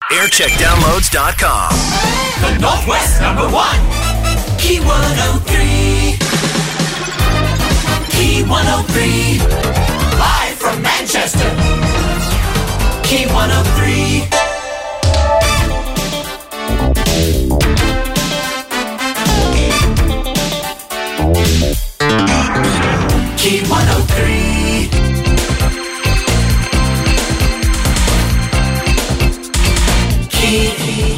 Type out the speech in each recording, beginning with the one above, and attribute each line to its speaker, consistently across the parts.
Speaker 1: Aircheckdownloads.com.
Speaker 2: The Northwest #1. Key 103. Key 103. Live from Manchester. Key 103. Key 103. Key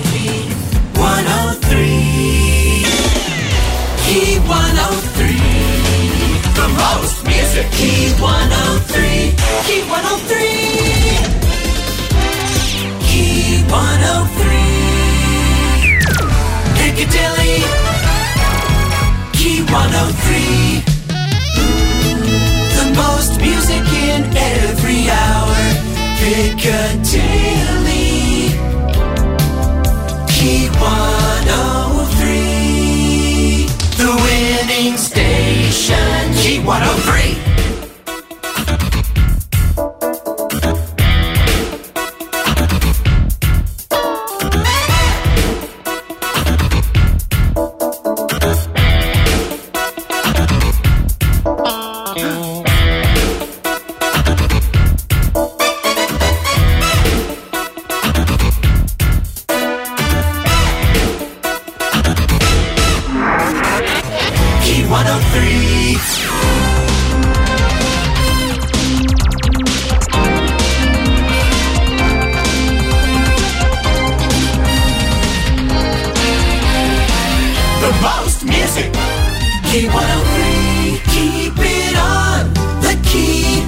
Speaker 2: 103. Key 103. The most music. Key 103. Key 103. Key 103. Piccadilly. Key 103. The most music in every hour. Piccadilly. Key 103. The winning station. Key 103. Key 103. The most music. Key 103. Keep it on the key.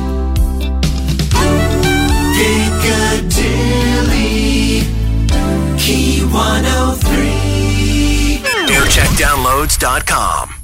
Speaker 2: Piccadilly. Key 103.
Speaker 1: Aircheckdownloads.com.